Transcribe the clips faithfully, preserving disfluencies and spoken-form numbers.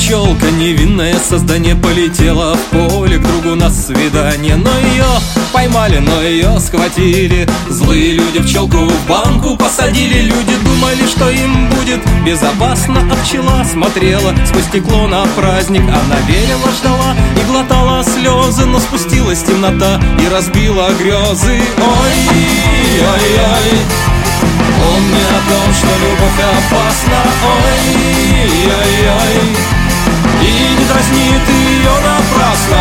пчелка, невинное создание, полетела в поле к другу на свидание. Но ее поймали, но ее схватили злые люди, пчелку в банку посадили. Люди думали, что им будет безопасно, а пчела смотрела сквозь стекло на праздник. Она верила, ждала и глотала слезы, но спустилась темнота и разбила грезы. Ой, ой, ой, помни о том, что любовь опасна. Ой, ой, ой, и не дразни ты ее напрасно.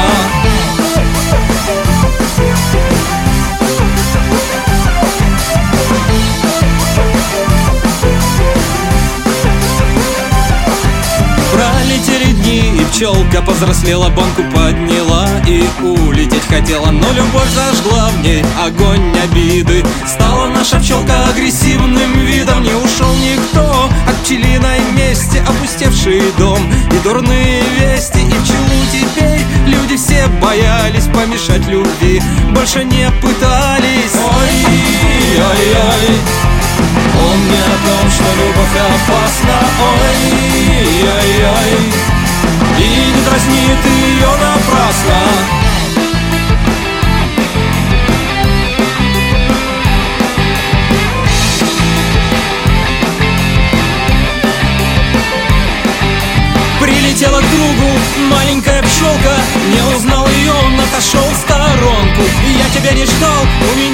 Пролетели дни, и пчелка повзрослела, банку подняла и улететь хотела. Но любовь зажгла в ней огонь обиды. Стала наша пчелка агрессивным видом. Не ушел никто от пчелиной мести, опустевший дом и дурные вести. И пчелу теперь люди все боялись помешать любви, больше не пытались. Ой, ой, ой, помни о том, что любовь опасна. Ой, ой, ой, и не дразни ты ее напрасно. Прилетела к другу маленькая пчелка, не узнал ее, он отошел в сторонку. Я тебя не ждал, у меня